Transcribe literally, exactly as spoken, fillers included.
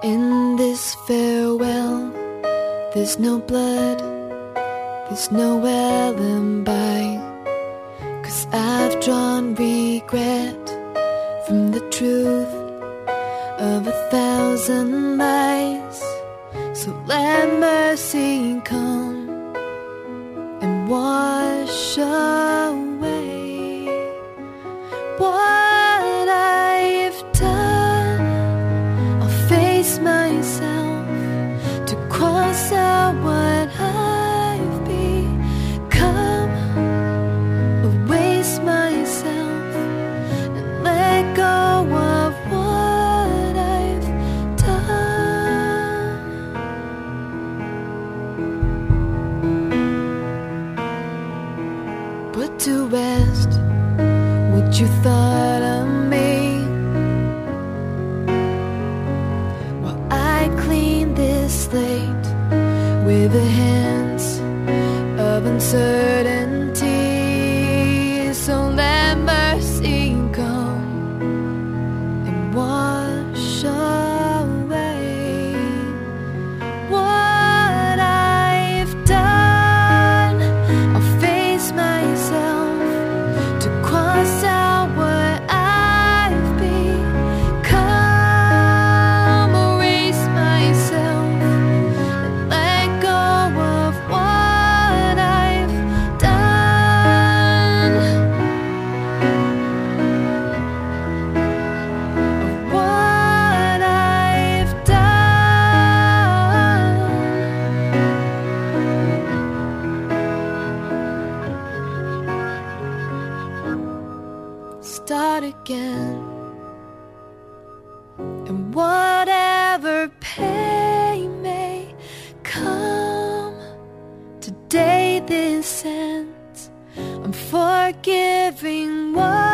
In this farewell, there's no blood, there's no alibi, 'cause I've drawn regret from the truth of a thousand lies. So let mercy come and wash away what I've done. I'll face myself to cross out what I've become, erase myself and let go of what I've done. Put to rest what you thought of me, while I clean this slate with the hands of uncertainty. So let mercy come and wash away what I've done. I'll face myself to cross out what I've become, erase myself and let go of what I've done, of what I've done. Start again, and whatever pain may come, today this ends. I'm forgiving what